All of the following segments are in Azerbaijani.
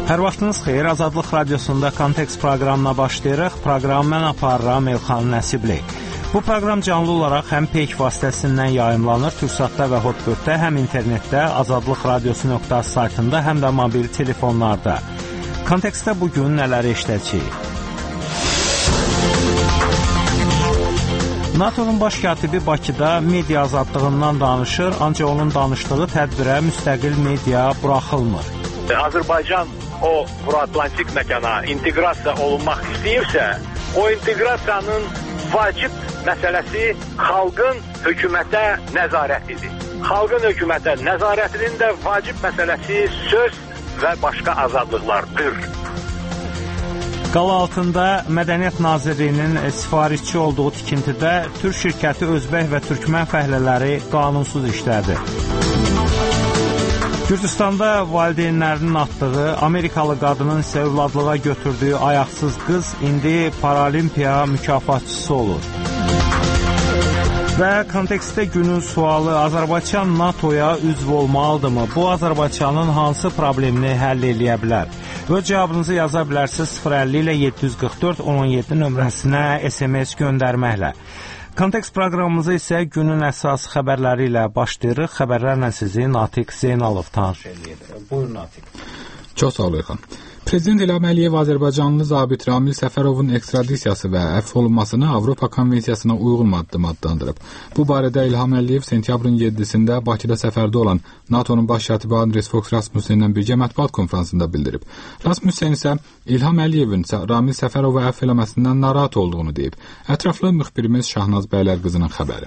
Hər vaxtınız xeyir, Azadlıq Radiosunda Kontekst proqramına başlayırıq. Proqramı mən aparıram Elxan Nəsibli. Bu proqram canlı olaraq həm Peyk vasitəsindən yayımlanır, Türksatda və Hotbird-də, həm internetdə, azadlıqradiosu.az saytında, həm də mobil telefonlarda. Kontekstdə bugün nələri işləyəcəyik? NATO'nun baş katibi Bakıda media azadlığından danışır, ancaq onun danışdığı tədbirə müstəqil media buraxılmır. Azərbaycan o Euro-Atlantik məkana inteqrasiya olunmaq istəyirsə, o inteqrasiyanın vacib məsələsi xalqın hökumətə nəzarətidir. Xalqın hökumətə nəzarətinin də vacib məsələsi söz və başqa azadlıqlardır. Qala altında Mədəniyyət Nazirliyinin sifarişçi olduğu tikintidə Türk şirkəti özbək və türkmən fəhlələri qanunsuz işlədi. Gürcüstanda valideynlərinin atdığı, Amerikalı qadının isə övladlığa götürdüyü ayaqsız qız indi Paralimpiya mükafatçısı olur. Və kontekstdə günün sualı, Azərbaycan NATOya üzv olmalıdırmı? Bu, Azərbaycanın hansı problemini həll eləyə bilər? Öz cavabınızı yaza bilərsiniz 050 ilə 744 17 nömrəsinə SMS göndərməklə. Kontekst proqramımızı isə günün əsas xəbərləri ilə başlayırıq. Xəbərlərlə sizi Natiq Zeynalov tanış edir. Buyurun Natiq. Çox sağ ol Elxan. Prezident İlham Əliyev Azərbaycanlı zabit Ramil Səfərovun ekstradisiyası və əfv olunmasını Avropa Konvensiyasına uyğun addım adlandırıb. Bu barədə İlham Əliyev sentyabrın 7-sində Bakıda səfərdə olan NATO'nun baş katibi Anders Fogh Rasmussenlə birgə mətbuat konfransında bildirib. Rasmussen isə İlham Əliyevin Ramil Səfərovu əfv eləməsindən narahat olduğunu deyib. Ətraflı müxbirimiz Şahnaz Bəylərqızının xəbəri.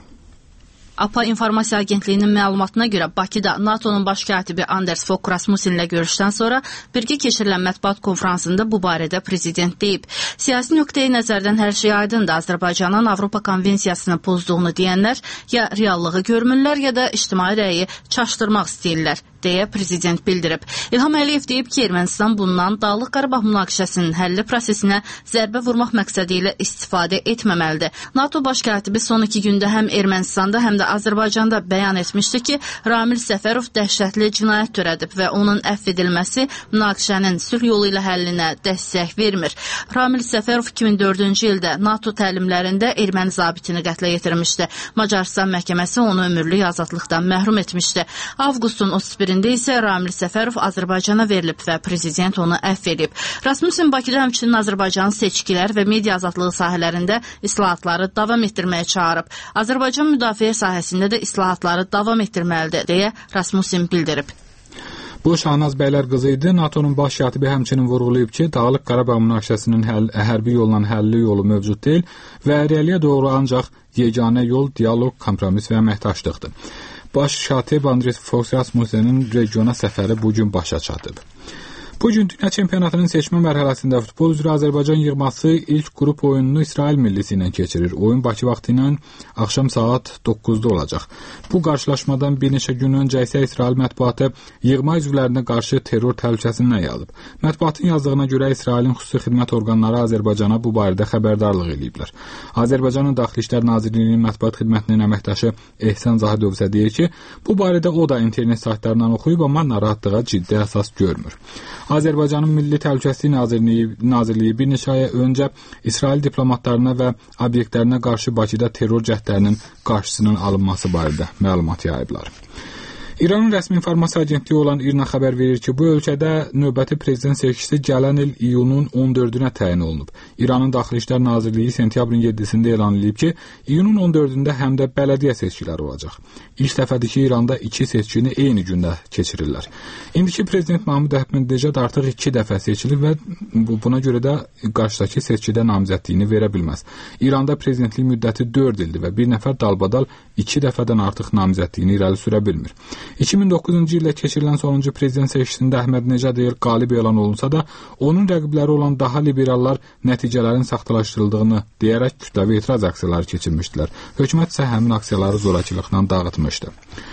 APA İnformasiya Agentliyinin məlumatına görə Bakıda NATO'nun baş katibi Anders Fogh Rasmussen ilə görüşdən sonra birgə keçirilən mətbuat konfransında bu barədə prezident deyib. Siyasi nöqteyi nəzərdən hər şey aydındır. Azərbaycanın Avropa Konvensiyasını pozduğunu deyənlər ya reallığı görmürlər, ya da ictimai rəyi çaşdırmaq istəyirlər, deyə prezident bildirib. İlham Əliyev deyib ki, Ermənistan bundan Dağlıq Qarabağ münaqişəsinin həlli prosesinə zərbə vurmaq məqsədi ilə istifadə etməməlidir. NATO baş katibi son 2 gündə həm Ermənistanda, həm də Azərbaycanda bəyan etmişdi ki, Ramil Səfərov dəhşətli cinayət törədib və onun əfv edilməsi münaqişənin sülh yolu ilə həllinə dəstək vermir. Ramil Səfərov 2004-cü ildə NATO təlimlərində erməni zabitini qətlə yetirmişdi. Macarıstan məhkəməsi onu ömürlük azadlıqdan məhrum etmişdi. Avqustun 31-də isə Ramil Səfərov Azərbaycana verilib və prezident onu əfv edib. Rasmussen Bakıda həmçinin Azərbaycanın seçkilər və media azadlığı sahələrində islahatları davam etdirməyə çağırıb. Azərbaycan müdafiə sahəsində də islahatları davam etdirməlidir, deyə Rasmussen bildirib. Bu Şahnaz Bəylərqızı idi. NATO'nun baş katibi həmçinin vurğulayıb ki, Dağlıq Qarabağ münaqişəsinin hərbi yolla həlli yolu mövcud deyil və irəliyə doğru ancaq yeganə yol dialoq, kompromis və əməkdaşlıqdır. Baş katib Anders Fogh Rasmussenin regiona səfəri bugün başa çatıb. Bugün Dünya Çempionatının seçmə mərhələsində futbol üzrə Azərbaycan yığması ilk qrup oyununu İsrail millisi ilə keçirir. Oyun Bakı vaxtı ilə axşam saat 9-da olacaq. Bu qarşılaşmadan bir neçə gün öncə isə İsrail mətbuatı yığma üzvlərinə qarşı terror təhlükəsindən yazıb. Mətbuatın yazdığına görə İsrailin xüsusi xidmət orqanları Azərbaycana bu barədə xəbərdarlıq ediblər. Azərbaycanın Daxili İşlər Nazirliyinin mətbuat xidmətinin əməkdaşı Ehsan Zahidov isə deyir ki, bu barədə o da internet saytlarından oxuyub, amma narahatlığa ciddi əsas görmür. Azərbaycanın Milli Təhlükəsizlik Nazirliyi bir neçə ay öncə İsrail diplomatlarına və obyektlərinə qarşı Bakıda terror cəhdlərinin qarşısının alınması barədə məlumat yayıblar. İranın rəsmi informasiya agentliyi olan İRNA xəbər verir ki, bu ölkədə növbəti prezident seçkisi gələn il iyunun 14-ünə təyin olunub. İranın Daxili İşlər Nazirliyi sentyabrın 7-sində elan edib ki, iyunun 14-ündə həm də bələdiyyə seçkiləri olacaq. İlk dəfədir ki, İranda 2 seçkini eyni gündə keçirirlər. İndiki prezident Mahmud Əhmədinəcad artıq 2 dəfə seçilib və buna görə də qarşıdakı seçkidə namizədliyini verə bilməz. İranda prezidentlik müddəti 4 ildir və bir nəfər dalbadal 2 dəfədən artıq namizədliyini irəli sürə bilmir. 2009-cu ildə keçirilən sonuncu prezident seçkisində Əhmədinəcad qalib elan olunsa da, onun rəqibləri olan daha liberallar nəticələrin saxtalaşdırıldığını deyərək kütləvi etiraz aksiyaları keçirmişdilər. Hökumət isə həmin aksiyaları zorakılıqla dağıtmışdı.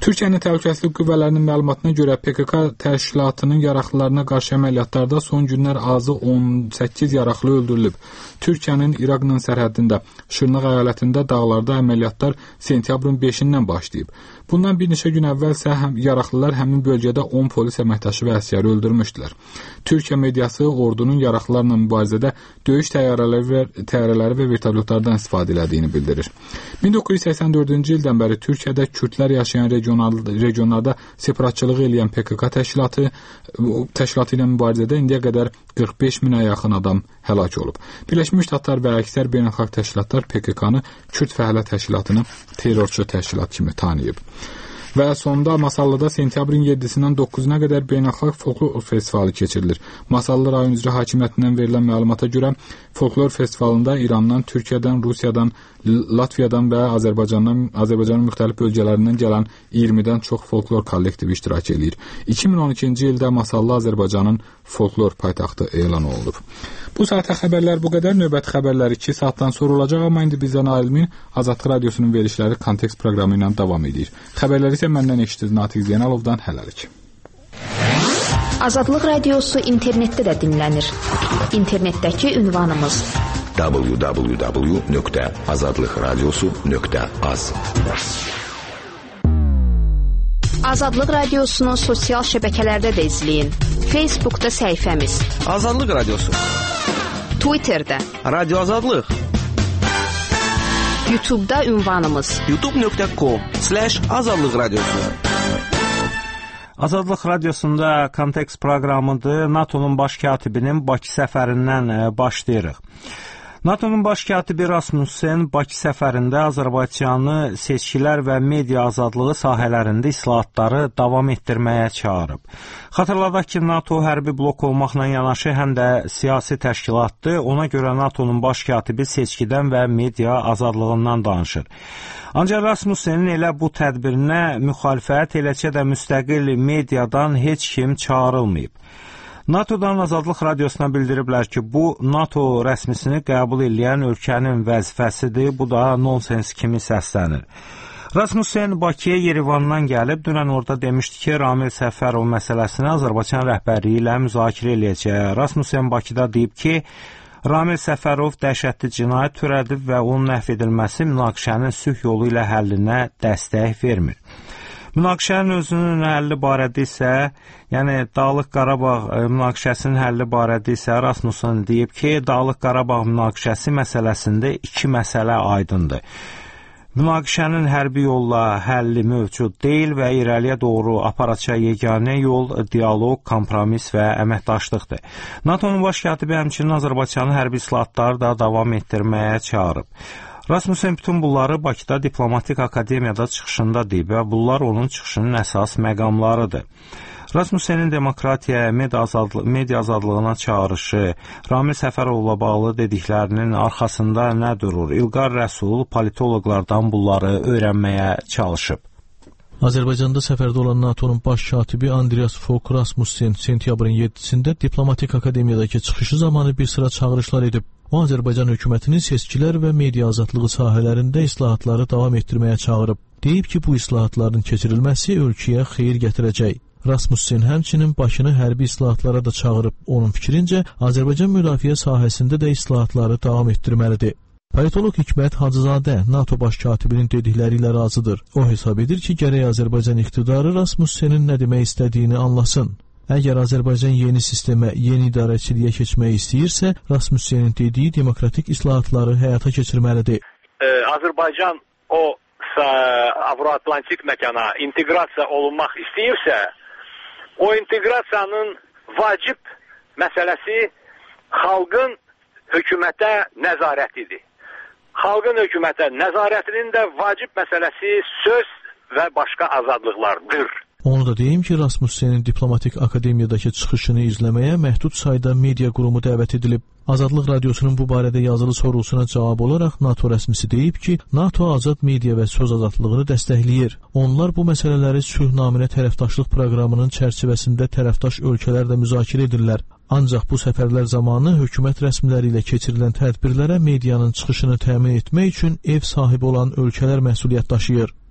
Türkiyənin təhlükəsizlik qüvvələrinin məlumatına görə PKK təşkilatının yaraqlılarına qarşı əməliyyatlarda son günlər azı 18 yaraqlı öldürülüb. Türkiyənin İraqla sərhədində Şırnaq əyalətində dağlarda əməliyyatlar sentyabrın 5-dən başlayıb. Bundan bir neçə gün əvvəl isə yaraqlılar həmin bölgədə 10 polis əməkdaşı və əsgəri öldürmüşdülər. Türkiyə mediası ordunun yaraqlılarla mübarizədə döyüş təyyarələri və vertolyotlardan istifadə etdiyini bildirir. 1984-cü ildən bəri Türkiyədə kürdlər yaşayan regionlarda separatçılıq edən PKK təşkilatı ilə mübarizədə indiyə qədər 45 minə yaxın adam həlak olub. Birləşmiş Ştatlar və əksər beynəlxalq təşkilatlar PKK-nı Kürd Fəhlə Təşkilatını terrorçu təşkilat kimi tanıyıb. Və sonda Masallıda sentyabrın 7-dən 9-una qədər beynəlxalq folklor festivalı keçirilir. Masallı rayon üzrə hakimiyyətindən verilən məlumata görə folklor festivalında İrandan, Türkiyədən, Rusiyadan, Latviyadan və Azərbaycanın müxtəlif bölgələrindən gələn 20-dən çox folklor kollektivi iştirak edir. 2012-ci ildə Masallı Azərbaycanın folklor paytaxtı elan olunub. Bu saata xəbərlər bu qədər. Növbəti xəbərlər 2 saatdan sonra olacaq, amma indi bizdən ayrılmayın. Azadlıq Radiosunun verilişləri Kontekst proqramı ilə davam edir. Xəbərləri isə məndən eşitdiniz Natiq Zeynalovdan. Hələlik. Azadlıq Radiosu internetdə də dinlənir. İnternetdəki ünvanımız www.azadlıqradiosu.az. Azadlıq Radiosunu sosial şəbəkələrdə də izləyin. Facebookda səhifəmiz Azadlıq Radiosu, Twitterdə Radio Azadlıq, YouTube'da ünvanımız youtube.com/Azadlıq Radiosu. Azadlıq Radiosunda Kontekst proqramıdır. NATO'nun baş katibinin Bakı səfərindən başlayırıq. NATO'nun baş katibi Rasmussen Bakı səfərində Azərbaycanı seçkilər və media azadlığı sahələrində islahatları davam etdirməyə çağırıb. Xatırladaq ki, NATO hərbi blok olmaqla yanaşı həm də siyasi təşkilatdır. Ona görə NATO'nun baş katibi seçkidən və media azadlığından danışır. Ancaq Rasmussenin elə bu tədbirinə müxalifət, eləcə də müstəqil mediadan heç kim çağırılmayıb. NATO'dan Azadlıq Radiosuna bildiriblər ki, bu NATO rəsmisini qəbul edən ölkənin vəzifəsidir, bu da nonsens kimi səslənir. Rasmussen Bakıya Yerevandan gəlib, dünən orada demişdi ki, Ramil Səfərov məsələsini Azərbaycan rəhbərliyi ilə müzakirə eləyəcək. Rasmussen Bakıda deyib ki, Ramil Səfərov dəhşətli cinayət törədib və onun əhv edilməsi münaqişənin sülh yolu ilə həllinə dəstək vermir. Münaqişənin özünün həlli barədə isə, yəni Dağlıq Qarabağ münaqişəsinin həlli barədə isə Rasmussen deyib ki, Dağlıq Qarabağ münaqişəsi məsələsində iki məsələ aydındır. Münaqişənin hərbi yolla həlli mövcud deyil və irəliyə doğru aparacaq yeganə yol dialoq, kompromis və əməkdaşlıqdır. NATO'nun baş katibi həmçinin Azərbaycanın hərbi islahatları da davam etdirməyə çağırıb. Rasmussen bütün bunları Bakıda Diplomatik Akademiyada çıxışında deyib və bunlar onun çıxışının əsas məqamlarıdır. Rasmussenin demokratiyaya, media azadlığına çağırışı, Ramil Səfərovla bağlı dediklərinin arxasında nə durur? İlqar Rəsul politoloqlardan bunları öyrənməyə çalışıb. Azərbaycanda səfərdə olan NATO'nun baş katibi Andreas Fogh Rasmussen sentyabrın 7-sində Diplomatik Akademiyadakı çıxışı zamanı bir sıra çağırışlar edib. O, Azərbaycan hökumətinin seçkilər və media azadlığı sahələrində islahatları davam etdirməyə çağırıb. Deyib ki, bu islahatların keçirilməsi ölkəyə xeyir gətirəcək. Rasmussen həmçinin Bakını hərbi islahatlara da çağırıb. Onun fikrincə, Azərbaycan müdafiə sahəsində də islahatları davam etdirməlidir. Politolog Hikmət Hacızadə NATO baş katibinin dedikləri ilə razıdır. O hesab edir ki, gərək Azərbaycan iqtidarı Rasmussenin nə demək istədiyini anlasın. Əgər Azərbaycan yeni sistemə, yeni idarəçiliyə keçmək istəyirsə, Rasmussenin dediyi demokratik islahatları həyata keçirməlidir. Azərbaycan o Avro-Atlantik məkana inteqrasiya olunmaq istəyirsə, o inteqrasiyanın vacib məsələsi xalqın hökumətə nəzarətidir. Xalqın hökumətə nəzarətinin də vacib məsələsi söz və başqa azadlıqlardır. Onu da deyim ki, Rasmussenin Diplomatik Akademiyadakı çıxışını izləməyə məhdud sayda media qurumu dəvət edilib. Azadlıq Radiosunun bu barədə yazılı sorğusuna cavab olaraq NATO rəsmisi deyib ki, NATO azad media və söz azadlığını dəstəkləyir. Onlar bu məsələləri sülh naminə tərəfdaşlıq proqramının çərçivəsində tərəfdaş ölkələrlə müzakirə edirlər. Ancaq bu səfərlər zamanı hökumət rəsmiləri ilə keçirilən tədbirlərə medianın çıxışını təmin etmək üçün ev sahibi olan ölkələr məsuliyyət daşıyır.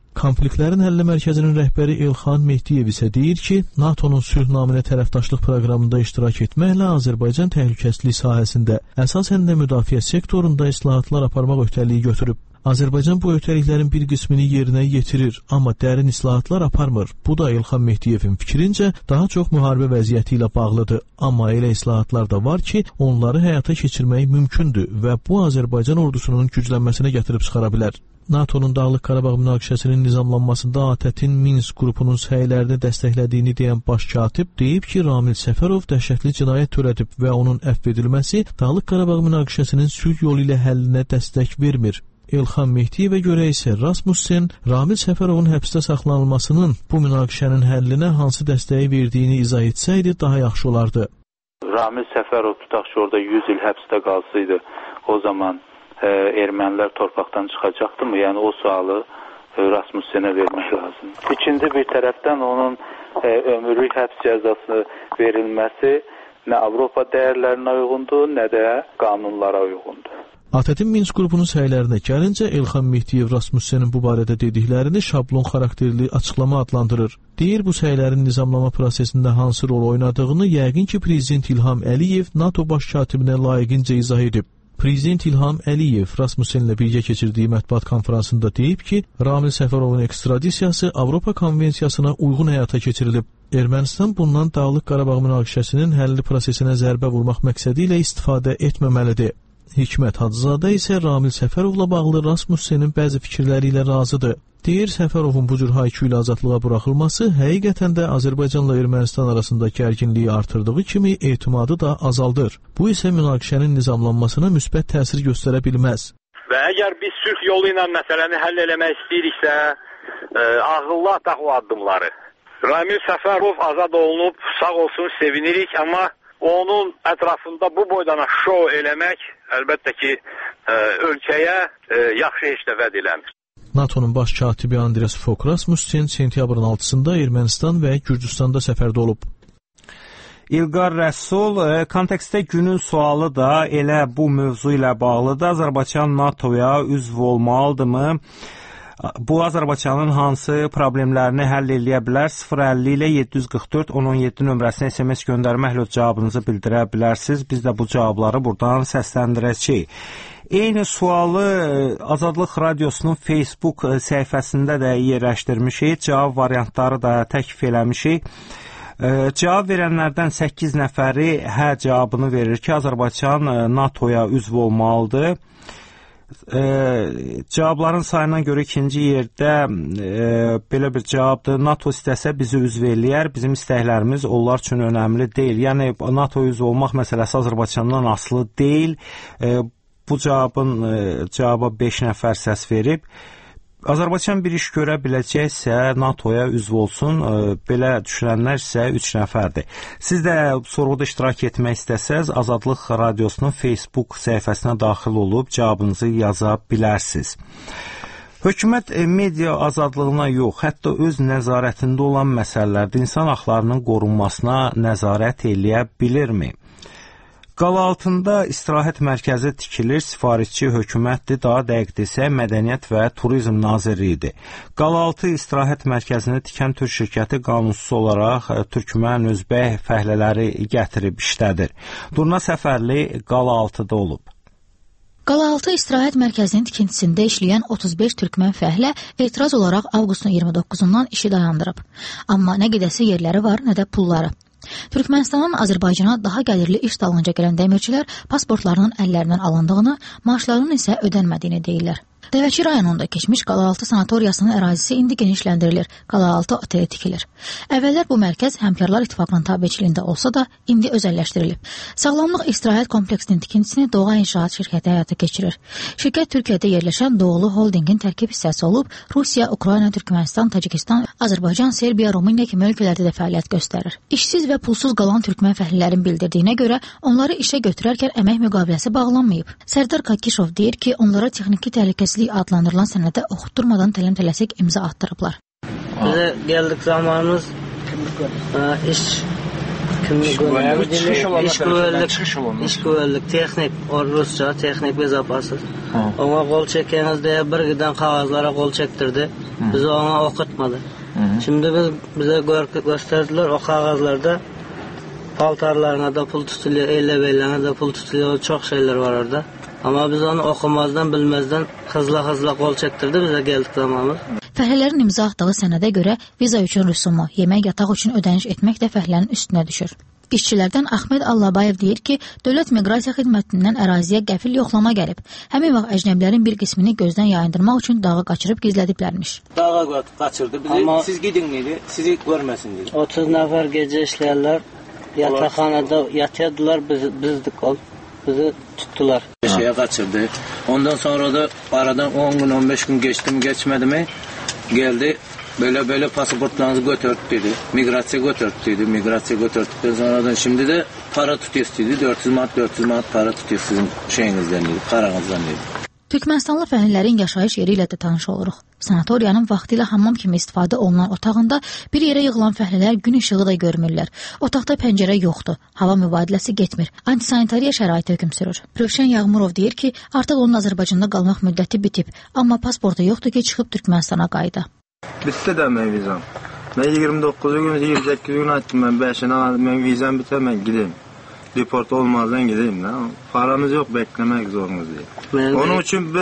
Konfliktlərin həlli mərkəzinin rəhbəri İlxan Mehdiyev isə deyir ki, NATO-nun sülh naminə tərəfdaşlıq proqramında iştirak etməklə Azərbaycan təhlükəsizlik sahəsində, əsasən də müdafiə sektorunda islahatlar aparmaq öhdəliyi götürüb. Azərbaycan bu öhdəliklərin bir qismini yerinə yetirir, amma dərin islahatlar aparmır. Bu da İlxan Mehdiyevin fikrincə daha çox müharibə vəziyyəti ilə bağlıdır. Amma elə islahatlar da var ki, onları həyata keçirmək mümkündür və bu Azərbaycan ordusunun güclənməsinə gətirib çıxara bilər. NATO-nun Dağlıq Qarabağ münaqişəsinin nizamlanmasında ATƏT-in Minsk qrupunun səylərini dəstəklədiyini deyən baş katib deyib ki, Ramil Səfərov dəhşətli cinayət törədib və onun əfv edilməsi Dağlıq Qarabağ münaqişəsinin sülh yolu ilə həllinə dəstək vermir. İlxan Mehdiyevə görə isə Rasmussen Ramil Səfərovun həbsdə saxlanılmasının bu münaqişənin həllinə hansı dəstəyi verdiyini izah etsəydi daha yaxşı olardı. Ramil Səfərov tutaq ki, orada 100 il həbsdə qalsaydı, o zaman ermənilər torpaqdan çıxacaqdımı? Yəni o sualı Rasmussenə vermək lazım. İkinci bir tərəfdən onun ömürlük həbs cəzası verilməsi nə Avropa dəyərlərinə uyğundur, nə də qanunlara uyğundur. ATƏT-in Minsk qrupunun səylərinə gəlincə İlxan Mehdiyev Rasmussenin bu barədə dediklərini şablon xarakterli açıqlama adlandırır. Deyir, bu səylərin nizamlama prosesində hansı rol oynadığını yəqin ki, Prezident İlham Əliyev NATO baş katibinə layiqincə izah edib. Prezident İlham Əliyev Rasmussenlə birgə keçirdiyi mətbuat konferansında deyib ki, Ramil Səfərovun ekstradisiyası Avropa konvensiyasına uyğun həyata keçirilib. Ermənistan bundan Dağlıq Qarabağ münaqişəsinin həlli prosesinə zərbə vurmaq məqsədi ilə istifadə etməməlidir. Hikmət Hacızadə isə Ramil Səfərovla bağlı Rasmussenin bəzi fikirləri ilə razıdır. Deyir, Səfərovun bu cür haykü ilə azadlığa buraxılması həqiqətən də Azərbaycanla Ermənistan arasındakı gərginliyi artırdığı kimi etimadı da azaldır. Bu isə münaqişənin nizamlanmasına müsbət təsir göstərə bilməz. Və əgər biz sülh yolu ilə məsələni həll eləmək istəyiriksə, ağıllı ataq o addımları. Ramil Səfərov azad olunub, sağ olsun, sevinirik, amma onun ətrafında bu boydana şou eləmək əlbəttə ki, ölkəyə yaxşı heç də vəd eləmir. NATO'nun baş katibi Andreas Fogh Rasmussen sentyabrın 6-sında Ermənistan və Gürcüstanda səfərdə olub. İlqar Rəsul, kontekstdə günün sualı da elə bu mövzu ilə bağlıdır. Azərbaycan NATO-ya üzv olmalıdırmı? Bu Azərbaycanın hansı problemlərini həll eləyə bilər? 050 ilə 744 1017 nömrəsinə SMS göndərməklə cavabınızı bildirə bilərsiniz. Biz də bu cavabları buradan səsləndirəcəyik. Eyni sualı Azadlıq Radiosunun Facebook səhifəsində də yerləşdirmişik. Cavab variantları da təklif eləmişik. Cavab verənlərdən 8 nəfəri hə cavabını verir ki, Azərbaycan NATO-ya üzv olmalıdır. Cavabların sayına görə ikinci yerdə belə bir cavabdır. NATO istəsə bizi üzv eləyər, bizim istəklərimiz onlar üçün önəmli deyil. Yəni NATO-ya üzv olmaq məsələsi Azərbaycandan asılı deyil. Bu cavaba 5 nəfər səs verib. Azərbaycan bir iş görə biləcəksə NATO-ya üzv olsun, belə düşünənlər isə 3 nəfərdir. Siz də sorğuda iştirak etmək istəsəz, Azadlıq Radiosunun Facebook səhifəsinə daxil olub cavabınızı yaza bilərsiniz. Hökumət media azadlığına yox, hətta öz nəzarətində olan məsələlərdə insan haqlarının qorunmasına nəzarət eləyə bilirmi? Qalaltında istirahət mərkəzi tikilir, sifarişçi hökumətdir, daha dəqiq desə Mədəniyyət və Turizm Nazirliyidir. Qalaltı istirahət mərkəzini tikən Türk şirkəti qanunsuz olaraq türkmən, özbək fəhlələri gətirib işlədir. Durna Səfərli Qalaltıda olub. Qalaltı istirahət mərkəzinin tikintisində işləyən 35 türkmən fəhlə etiraz olaraq avqustun 29-undan işi dayandırıb. Amma nə qədəsi yerləri var, nə də pulları. Türkmənistanın Azərbaycana daha gəlirli iş dalınca gələn dəmirçilər pasportlarının əllərindən alındığını, maaşlarının isə ödənmədiyini deyirlər. Dəvəçi rayonunda keçmiş Qalaltı sanatoriyasının ərazisi indi genişləndirilir, Qalaltı oteli tikilir. Əvvəllər bu mərkəz Həmkarlar İttifaqının tabeçiliyində olsa da, indi özəlləşdirilib. Sağlamlıq istirahət kompleksinin tikintisini Doğu İnşaat şirkəti həyata keçirir. Şirkət Türkiyədə yerləşən Doğulu Holdingin tərkib hissəsi olub, Rusiya, Ukrayna, Türkmənistan, Tacikistan, Azərbaycan, Serbiya, Rumıniya kimi ölkələrdə də fəaliyyət göstərir. İşsiz və pulsuz qalan türkmən fəhlələrin bildirdiyinə görə onları işə götürərkən əmək müqaviləsi bağlanmayıb. Sərdar Kakişov deyir ki, onlara texniki təhlükəsizlik adlandırılan sənədə oxutturmadan tələm-tələsik imza attırıblar. Bizə gəldik zamanımız iş İşgüvəllik, texnik, Rusça, texnik bezapasız. Ona qol çəkəniz deyə bir gidən kağızlara qol çəkdirdi. Bizi ona oxutmadı. Şimdi bize gösterdilər o kağızlarda paltarlarına da pul tutuluyor, elləbəylərine de pul tutuluyor, çok şeyler var orada. Ama biz onu oxumazdan, bilməzdən hızla qol çəkdirdi bizə gəldik zamanı. Fəhlələrin imza atdığı sənədə görə viza üçün rüsumu, yemək, yataq üçün ödəniş etmək də fəhlənin üstünə düşür. İşçilərdən Ahmed Allabayev deyir ki, Dövlət Miqrasiya Xidmətindən əraziyə qəfil yoxlama gəlib. Həmin vaxt əcnəbilərin bir qismini gözdən yayındırmaq üçün dağı qaçırıb gizlədiblərmiş. Dağa qaçırdı bizi, amma siz gidin dedi, sizi görməsin dedi. 30 nəfər gecə işləyərlər, yataqxanada yatırdılar, bizdik ol, bizi tutdular. Şeye qaçırdı. Ondan sonra da aradan 10 gün, 15 gün geçti mi, geçmedi mi, geldi. Böyle pasaportlarınızı götürdü dedi. Migrasiya götürdü dedi. Migrasiya götürdükten sonradan şimdi de para tutuyoruz dedi. 400 manat para tutuyor sizin şeyinizden dedi. Paranızdan dedi. Türkmənistanlı fəhlərin yaşayış yeri ilə də tanış oluruq. Sanatoriyanın vaxtilə hammam kimi istifadə olunan otağında bir yerə yığılan fəhlələr gün işığı da görmürlər. Otaqda pəncərə yoxdur, hava mübadiləsi getmir, antisanitariya şəraiti hökm sürür. Rövşən Yağmurov deyir ki, artıq onun Azərbaycanda qalmaq müddəti bitib, amma pasportu yoxdur ki, çıxıb Türkmənistana qayıda. Bitti de ben vizam. Ben 29 gün, 28 gün açtım ben 5'ini aldım. Ben vizam biter ben gideyim. Deport olmazdan gideyim. Paramız yok, beklemek zorundayız diye. Onun için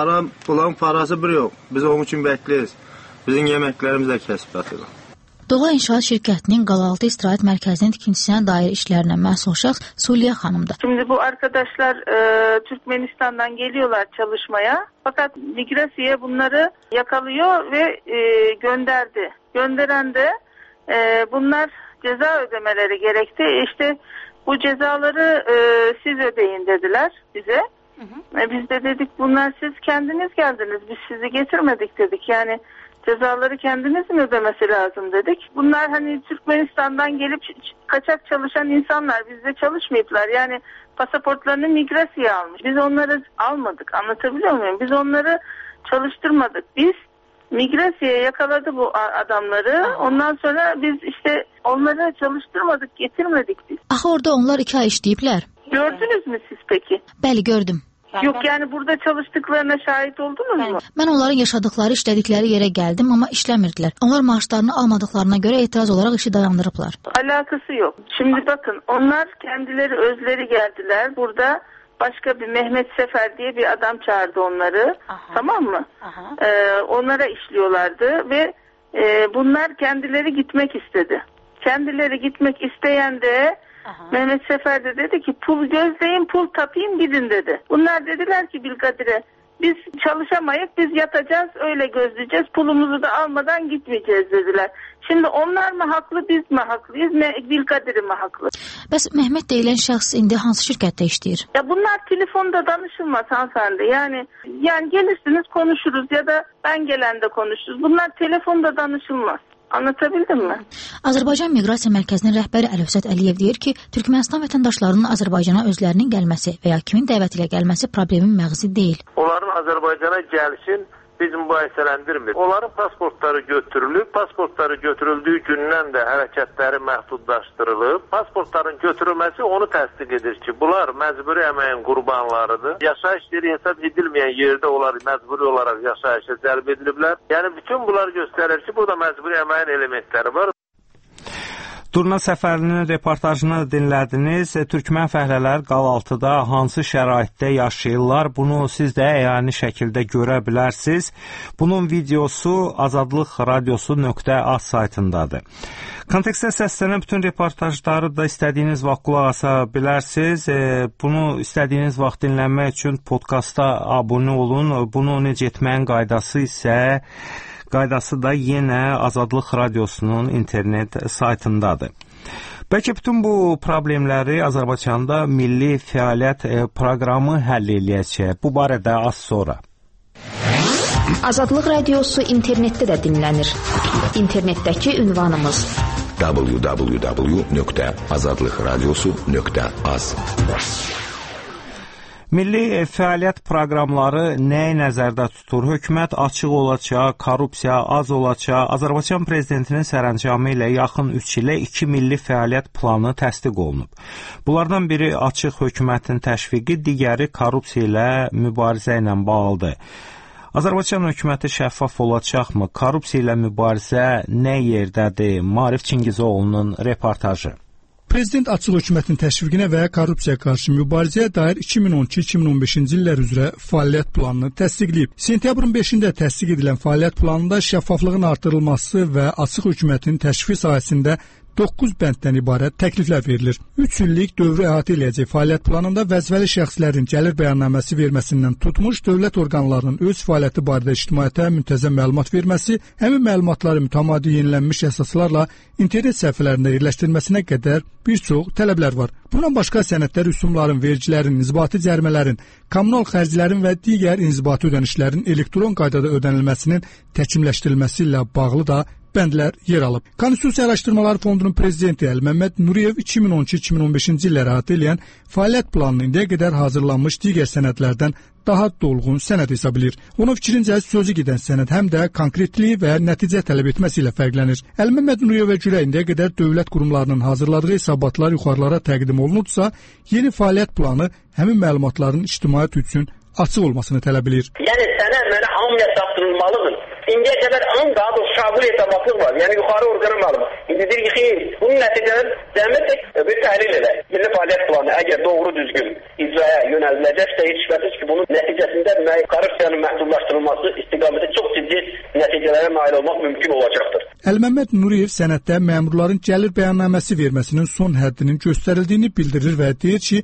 bulan parası bir yok. Biz onun için bekleyiz. Bizim yemeklerimiz de kesip atıyorlar. Doğa İnşaat Şirkətinin Qalaltı İstirahət Mərkəzinin tikintisinə dair işlərinə məsul şəxs Suliyə xanımdır. Şimdi bu arkadaşlar Türkmenistan'dan geliyorlar çalışmaya. Fakat Migrasiye bunları yakalıyor ve gönderdi. Gönderen de bunlar ceza ödemeleri gerekti. İşte bu cezaları siz ödeyin dediler bize. Biz de dedik bunlar siz kendiniz geldiniz. Biz sizi getirmedik dedik. Yani cezaları kendinizin ödemesi lazım dedik. Bunlar hani Türkmenistan'dan gelip kaçak çalışan insanlar, bizde çalışmayıplar. Yani pasaportlarını Migrasiye almış. Biz onları almadık. Anlatabiliyor muyum? Biz onları çalıştırmadık. Biz Migrasiye yakaladı bu adamları. Ondan sonra biz işte onları çalıştırmadık, getirmedik biz. Axı orada onlar 2 ay işləyiblər. Gördünüz mü siz peki? Bəli, gördüm. Yok yani burada çalıştıklarına şahit oldunuz mu? Mən onların yaşadıkları, işlədikləri yerə gəldim, amma işləmirdilər. Onlar maaşlarını almadıklarına görə etiraz olaraq işi dayandırıblar. Alakası yok. Şimdi bakın onlar kendileri özleri geldiler. Burada başka bir Mehmet Sefer diye bir adam çağırdı onları. Tamam mı? Onlara işliyorlardı ve bunlar kendileri gitmek istedi. Kendileri gitmek isteyen de Mehmet Sefer de dedi ki pul gözleyin, pul tapayım gidin dedi. Bunlar dediler ki Bilkadir'e biz çalışamayız, biz yatacağız, öyle gözleyeceğiz, pulumuzu da almadan gitmeyeceğiz dediler. Şimdi onlar mı haklı, biz mi haklıyız, Bilkadir mi haklı? Bəs Mehmet deyilən şəxs indi hansı şirkətdə işləyir? Ya bunlar telefonda danışılmaz hanımefendi. Yani gelirsiniz konuşuruz ya da ben gelende konuşuruz. Bunlar telefonda danışılmaz. Anlatabildim mi? Azərbaycan Miqrasiya Mərkəzinin rəhbəri Əlövsət Əliyev deyir ki, Türkmənistan vətəndaşlarının Azərbaycana özlərinin gəlməsi və ya kimin dəvəti ilə gəlməsi problemin məğzi deyil. Onların Azərbaycana gəlişin biz mübahisələndirmir. Onların pasportları götürülüb, pasportları götürüldüyü gündən də hərəkətləri məhdudlaşdırılıb. Pasportların götürülməsi onu təsdiq edir ki, bunlar məcburi əməyin qurbanlarıdır. Yaşayış yeri hesab edilməyən yerdə onlar məcburi olaraq yaşayışa cəlb ediliblər. Yəni bütün bunlar göstərir ki, burada məcburi əməyin elementləri var. Durna Səfərlinin reportajını dinlədiniz. Türkmən fəhlələr Qalaltıda hansı şəraitdə yaşayırlar? Bunu siz də əyani şəkildə görə bilərsiniz. Bunun videosu Azadlıq Radiosu.az saytındadır. Kontekstdə səslənən bütün reportajları da istədiyiniz vaxt qulaq asa bilərsiniz. Bunu istədiyiniz vaxt dinləmək üçün podkasta abunə olun. Bunu necə etməyin qaydası da yenə Azadlıq Radiosunun internet saytındadır. Bəlkə bütün bu problemləri Azərbaycanda milli fəaliyyət proqramı həll eləyəcək. Bu barədə az sonra. Azadlıq Radiosu internetdə də dinlənir. İnternetdəki ünvanımız www.azadlıqradiosu.az. Milli fəaliyyət proqramları nəyi nəzərdə tutur? Hökumət açıq olacaq, korrupsiya az olacaq. Azərbaycan prezidentinin sərəncamı ilə yaxın 3 ilə 2 milli fəaliyyət planı təsdiq olunub. Bunlardan biri açıq hökumətin təşviqi, digəri korrupsiya ilə mübarizə ilə bağlıdır. Azərbaycan hökuməti şəffaf olacaqmı? Korrupsiya ilə mübarizə nə yerdədir? Maarif Çingizoğlu'nun reportajı. Prezident açıq hökumətin təşviqinə və korrupsiyaya qarşı mübarizəyə dair 2012-2015-ci illər üzrə fəaliyyət planını təsdiqləyib. Sentyabrın 5-də təsdiq edilən fəaliyyət planında şəffaflığın artırılması və açıq hökumətin təşviqi sahəsində 9 bənddən ibarət təkliflər verilir. 3 illik dövrü əhatə eləyəcək fəaliyyət planında vəzifəli şəxslərin gəlir bəyannaməsi verməsindən tutmuş, dövlət orqanlarının öz fəaliyyəti barədə ictimaiyyətə müntəzəm məlumat verməsi, həmin məlumatları mütəmadi yenilənmiş əsaslarla internet səhifələrində yerləşdirilməsinə qədər bir çox tələblər var. Bundan başqa sənədlər rüsumların, vergilərin, inzibati cərimələrin, kommunal xərclərin və digər inzibati ödənişlərin elektron qaydada ödənilməsinin təkmilləşdirilməsi ilə bağlı da bəndlər yer alıb. Konstitusiya Araşdırmaları Fondunun prezidenti Əlməmməd Nuriyev 2012-2015-ci illəri əhatə eləyən fəaliyyət planını indiyə qədər hazırlanmış digər sənədlərdən daha dolğun sənəd hesab edir. Onun fikrincə sözü gedən sənəd həm də konkretliyi və nəticə tələb etməsi ilə fərqlənir. Əlməmməd Nuriyevə görə indiyə qədər dövlət qurumlarının hazırladığı hesabatlar yuxarılara təqdim olunursa, yeni fəaliyyət planı həmin məlumatların ictimaiyyət üçün açıq olmasını tələb edir. Yəni sənəd mənə hamıya çatdırılmalıdır. İndiyə qədər daha doğrusu şagul hesabatlıq var. Yəni yuxarı orqana məlumat. İndi deyir ki, xeyr, bunun nəticələri cəmiyyət bir təhlil edək. Milli fəaliyyət planı əgər doğru düzgün icraya yönəldiləcəksə, heç şübhəsiz ki, bunun nəticəsində korrupsiyanın məhdudlaşdırılması istiqamətində çox ciddi nəticələrə nail olmaq mümkün olacaqdır. Əlməmməd Nuriyev sənəddə məmurların gəlir bəyannaməsi verməsinin son həddinin göstərildiyini bildirir və deyir ki,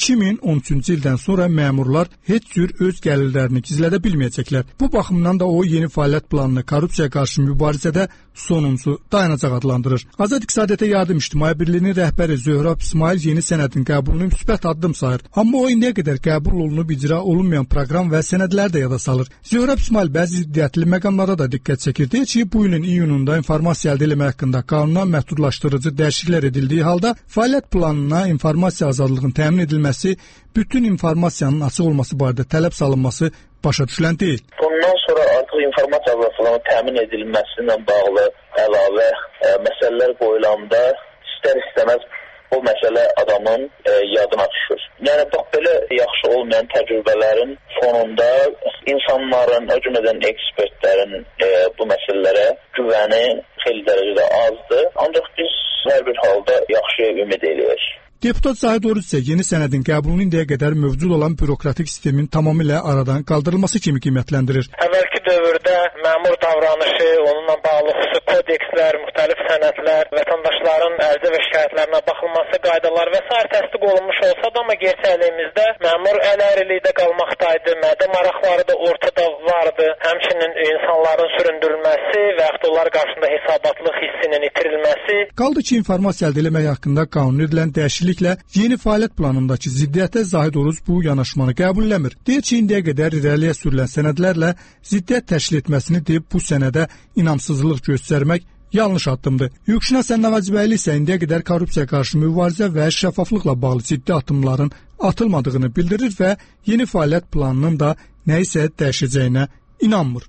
2013-cü ildən sonra məmurlar heç cür öz gəlirlərini gizlədə bilməyəcəklər. Bu baxımdan da o yeni fəaliyyət planını korrupsiyaya qarşı mübarizədə sonuncu dayanacaq adlandırır. Azad İqtisadiyyata Yardım İctimai Birliyinin rəhbəri Zöhrab İsmail yeni sənədin qəbulunu müsbət addım sayır. Amma o indiyə qədər qəbul olunub icra olunmayan proqram və sənədləri də yada salır. Zöhrab İsmail bəzi ziddiyyətli məqamlara da diqqət çəkir. Deyir ki, bu ilin iyununda informasiya əldə etmək haqqında qanuna məhdudlaşdırıcı dəyişikliklər edildiyi halda fəaliyyət planına informasiya azadlığının təmin edilməsi, bütün informasiyanın açıq olması barədə tələb salınması başa düşülən deyil. Bundan sonra artıq informasiya azadlığının təmin edilməsi ilə bağlı əlavə məsələlər qoyulanda istər-istəməz o məsələ adamın yadına düşür. Yəni bax belə yaxşı olmayan təcrübələrin fonunda insanların, o cümlədən ekspertlərin bu məsələlərə güvəni xeyli dərəcədə azdır. Ancaq biz hər bir halda yaxşı ümid edirik. Deputat Zahid Oruc isə yeni sənədin qəbulunu indiyə qədər mövcud olan bürokratik sistemin tamamilə aradan qaldırılması kimi qiymətləndirir. Əvvəlki dövrdə məmur davranışı, onunla bağlı xüsusi kodekslər, müxtəlif sənədlər, vətəndaşların ərizə və şikayətlərinə baxılması, qaydalar və s. təsdiq olunmuş olsa da, amma gerçəkliğimizdə məmur ələyirlikdə qalmaqdaydı, mədə maraqları da ortada vardı. Həmçinin insanların süründürülməsi və yaxud onlar qarşısında hesabatlıq hissinin itirilməsi. Qaldı ki, informasiya əldə etmək haqqında qanun edilən dəyişikliklə yeni fəaliyyət planındakı ziddiyyətə Zahid Oruc bu yanaşmanı qəbul eləmir. Deyir ki, indiyə qədər irəliyə sürülən sənədlərlə ziddiyyət təşkil etməsini deyib bu sənədə inamsızlıq göstərmək yanlış addımdır. Hüquqşünas Sənnə Vacibəyli isə indiyə qədər korrupsiyaya qarşı mübarizə və şəffaflıqla bağlı ciddi addımların atılmadığını bildirir və yeni fəaliyyət planının da nəyisə dəyişəcəyinə inanmır.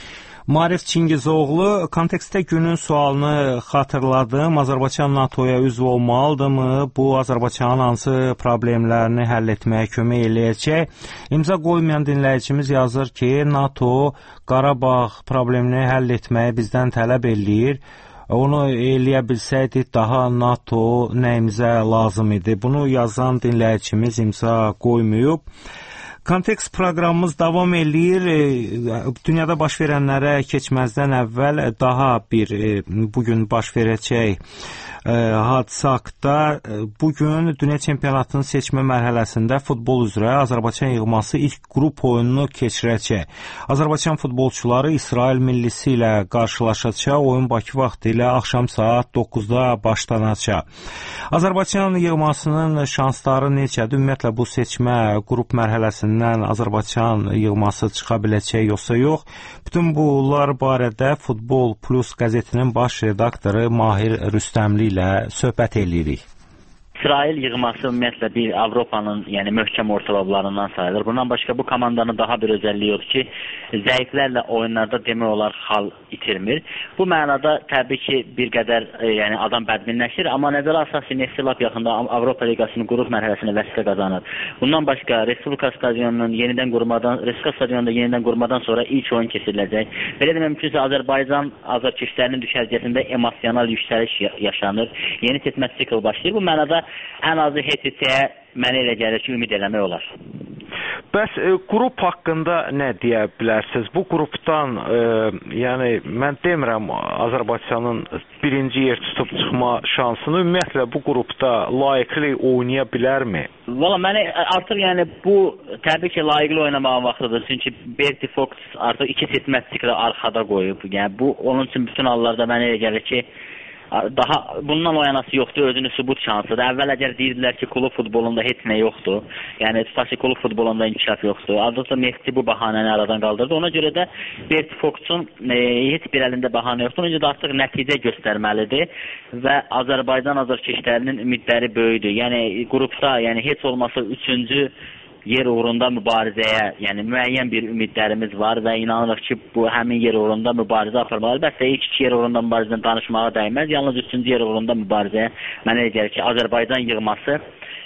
Maarif Çingizoğlu kontekstdə günün sualını xatırladım. Azərbaycan NATO-ya üzv olmalıdırmı? Bu Azərbaycanın hansı problemlərini həll etməyə kömək eləyəcək? İmza qoymayan dinləyicimiz yazır ki, NATO Qarabağ problemini həll etməyi bizdən tələb eləyir. Onu eləyə bilsəydi daha NATO nəyimizə lazım idi? Bunu yazan dinləyicimiz imza qoymayıb. Kontekst proqramımız davam eləyir. Dünyada baş verənlərə keçməzdən əvvəl daha bir bugün baş verəcək hadisə haqqında. Bugün Dünya Çempionatının seçmə mərhələsində futbol üzrə Azərbaycan yığması ilk qrup oyununu keçirəcək. Azərbaycan futbolçuları İsrail millisi ilə qarşılaşacaq. Oyun Bakı vaxtı ilə axşam saat 9-da başlanacaq. Azərbaycan yığmasının şansları necədir? Ümumiyyətlə bu seçmə qrup mərhələsindən Azərbaycan yığması çıxa biləcək yoxsa yox? Bütün bunlar barədə Futbol Plus qəzetinin baş redaktoru Mahir Rüstəmli ilə söhbət edirik. İsrail yığması ümumiyyətlə bir Avropanın, yəni möhkəm ortalablarından sayılır. Bundan başqa bu komandanın daha bir özelliyi odur ki, zəiflərlə oyunlarda demək olar xal itirmir. Bu mənada təbii ki, bir qədər yəni adam bədminləşir, amma nəzərə alsaq ki, Neftçi lap yaxında Avropa Liqasının qrup mərhələsində vəsiqə qazanır. Bundan başqa Respublika stadionunun yenidən qurmadan sonra ilk oyun keçiriləcək. Belə də mümkünsə Azərbaycan azarkeşlərinin düşərgəsində emosional yüksəliş yaşanır. Yeni seçmə sikl başlayır. Bu mənada ən azı HTT-yə mənə elə gəlir ki, ümid eləmək olar. Bəs qrup haqqında nə deyə bilərsiniz? Bu qrupdan, yəni mən demirəm Azərbaycanın birinci yer tutub çıxma şansını, ümumiyyətlə bu qrupda layiqli oynaya bilərmi? Valla mənə artıq yəni bu təbii ki, layiqli oynamağa vaxtıdır. Çünki Bertie Fox artıq 2 seçmə sikli arxada qoyub. Yəni bu onun üçün bütün hallarda mənə elə gəlir ki, daha bundan oyanası yoxdur, özünü sübut şansıdır. Əvvəl əgər deyirdilər ki, klub futbolunda heç nə yoxdur. Yəni tutaq ki, klub futbolunda inkişaf yoxdur. Adada Neftçi bu bəhanəni aradan qaldırdı. Ona görə də Bertie Fox'un heç bir əlində bəhanə yoxdur. Ona görə də artıq nəticə göstərməlidir və Azərbaycan azarkeşlərinin ümidləri böyüdür. Yəni qrupda, yəni heç olmasa 3-cü yer uğrunda mübarizəyə, yəni müəyyən bir ümidlərimiz var və inanırıq ki, bu həmin yer uğrunda mübarizə aparmalıdır. Bəs ilk 2 yer uğrunda mübarizədən danışmağa dəyməz. Yalnız 3-cü yer uğrunda mübarizəyə mənə elə gəlir ki, Azərbaycan yığması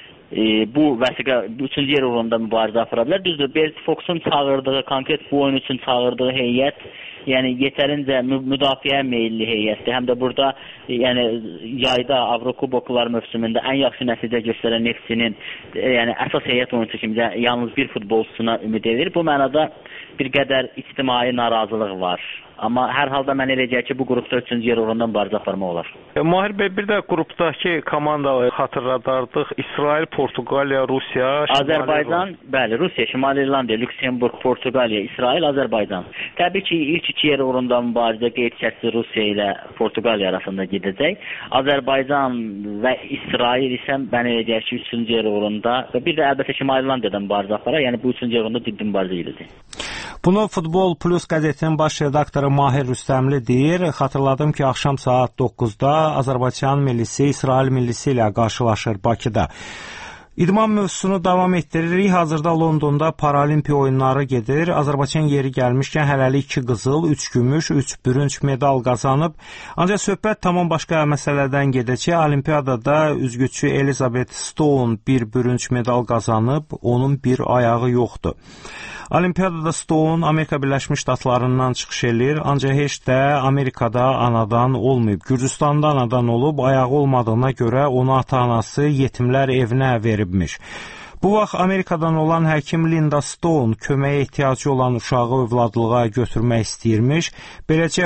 bu vəsiqə 3-cü yer uğrunda mübarizə apara bilər. Düzdür, Bertie Fox'un çağırdığı, konkret bu oyun üçün çağırdığı heyət, yəni yetərincə müdafiə meyilli heyətdir. Həm də burada yəni yayda Avrokuboklar mövsümündə ən yaxşı nəticə göstərən Neftçinin yəni əsas heyət oyunçusu kimi yalnız bir futbolçusuna ümid edir. Bu mənada bir qədər ictimai narazılıq var. Amma hər halda mən elə gəlir ki, bu qrupda 3-cü yer uğrunda mübarizə aparmaq olar. Mahir bəy, bir də qrupdakı komandaları xatırladardıq. İsrail, Portuqaliya, Rusiya, Azərbaycan, bəli, Rusiya, Şimali İrlandiya, Lüksemburg, Portuqaliya, İsrail, Azərbaycan. Təbii ki, ilk 2 yer uğrunda mübarizə qeyd-şərtsiz Rusiya ilə Portuqaliya arasında gedəcək. Azərbaycan və İsrail isə mən elə gəlir ki, 3-cü yer uğrunda və bir də əlbəttə Şimali İrlandiyadan mübarizə aparar. Yəni bu 3-cü yer uğrunda ciddi mübarizə gedəcək. Bunu Futbol Plus qəzetinin baş redaktoru Mahir Rüstəmli deyir. Xatırladım ki, axşam saat 9-da Azərbaycan millisi İsrail millisi ilə qarşılaşır Bakıda. İdman mövzusunu davam etdiririk. Hazırda Londonda Paralimpiya oyunları gedir. Azərbaycan yeri gəlmişkən hələlik 2 qızıl, 3 gümüş, 3 bürünc medal qazanıb. Ancaq söhbət tamam başqa məsələdən gedəcək. Olimpiyadada üzgüçü Elizabeth Stone bir bürünc medal qazanıb, onun bir ayağı yoxdur. Olimpiyadada Stone Amerika Birləşmiş Ştatlarından çıxış edir, ancaq heç də Amerikada anadan olmayıb. Gürcüstanda anadan olub, ayağı olmadığına görə onu ata-anası yetimlər evinə veribmiş. Bu vaxt Amerikadan olan həkim Linda Stone köməyə ehtiyacı olan uşağı övladlığa götürmək istəyirmiş. Beləcə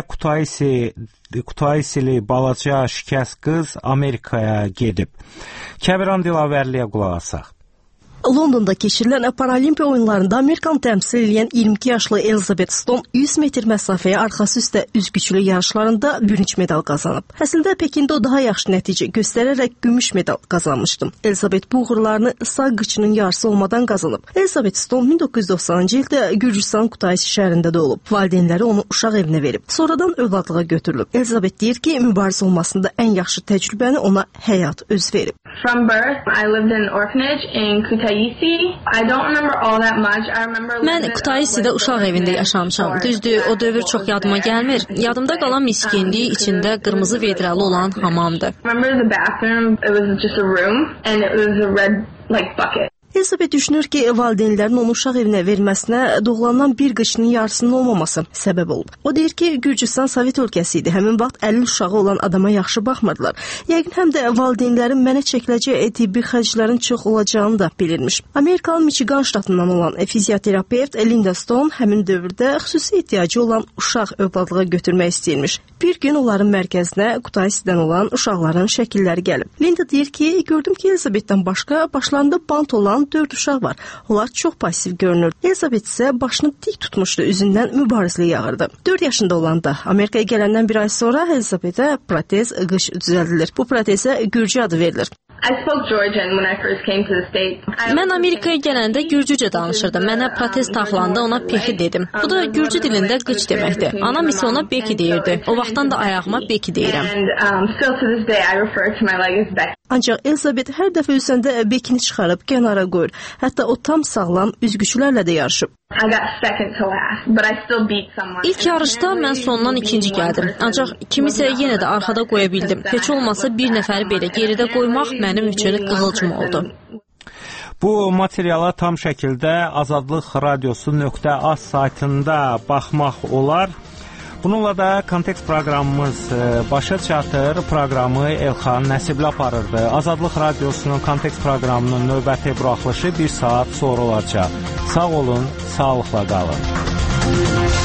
Kutaisili balaca şikəst qız Amerikaya gedib. Kəbiran Dilavərliyə qulaq asaq. Londonda keçirilən Paralimpiya oyunlarında Amerikanı təmsil edən 22 yaşlı Elizabeth Stone 100 metr məsafəyə arxası üstə üzgüçülü yarışlarında bürünc medal qazanıb. Əslində Pekində o daha yaxşı nəticə göstərərək gümüş medal qazanmışdı. Elizabeth bu uğurlarını sağ qıçının yarısı olmadan qazanıb. Elizabeth Stone 1990-cı ildə Gürcüstan Kutaisi şəhərində doğulub. Valideynləri onu uşaq evinə verib. Sonradan övladlığa götürülüb. Elizabeth deyir ki, mübarizə olmasında ən yaxşı təcrübəni ona həyat öz verib. From birth, I lived in an orphanage in Kutaisi. Mən Kutaisidə uşaq evində yaşamışam. Düzdür, o dövr çox yadıma gəlmir. Yadımda qalan miskinlik içində qırmızı vedrəli olan hamamdır. Elizabeth düşünür ki, valideynlərin onu uşaq evinə verməsinə doğulandan bir qıçının yarısının olmaması səbəb olub. O deyir ki, Gürcüstan Sovet ölkəsi idi. Həmin vaxt 50 uşağı olan adama yaxşı baxmırdılar. Yəqin həm də valideynlərin mənə çəkiləcək tibbi xərclərin çox olacağını da bilirmiş. Amerikanın Michigan ştatından olan fizioterapevt Linda Stone həmin dövrdə xüsusi ehtiyacı olan uşaq övladlığa götürmək istəyirmiş. Bir gün onların mərkəzinə Kutaisidən olan uşaqların şəkilləri gəlib. Linda deyir ki, gördüm ki, Elizabethdən başqa başlarında bant olan 4 uşaq var. Onlar çox pasiv görünür. Elizabeth isə başını dik tutmuşdu, üzündən mübarizlik yağırdı. 4 yaşında olanda Amerikaya gələndən bir ay sonra Elizabetə protez qış düzəldilir. Bu protezə Gürcü adı verilir. Mən Amerikaya gələndə gürcücə danışırdım. Mənə protest taxılanda ona peki dedim. Bu da gürcü dilində qıç deməkdir. Anam isə ona beki deyirdi. O vaxtdan da ayağıma beki deyirəm. Ancaq Elizabeth hər dəfə üzəndə bekini çıxarıb kənara qoyur. Hətta o tam sağlam üzgüçülərlə də yarışıb. İlk yarışda mən sondan ikinci gəldim. Ancaq kimisə yenə də arxada qoya bildim. Heç olmasa bir nəfəri belə geridə qoymaq mənim üçün qığılcım oldu. Bu materiala tam şəkildə azadlıqradiosu.az saytında baxmaq olar. Bununla da Kontekst proqramımız başa çatır. Proqramı Elxan Nəsibli aparırdı. Azadlıq Radiosunun Kontekst proqramının növbəti buraxılışı 1 saat sonra olacaq. Sağ olun, sağlıqla qalın.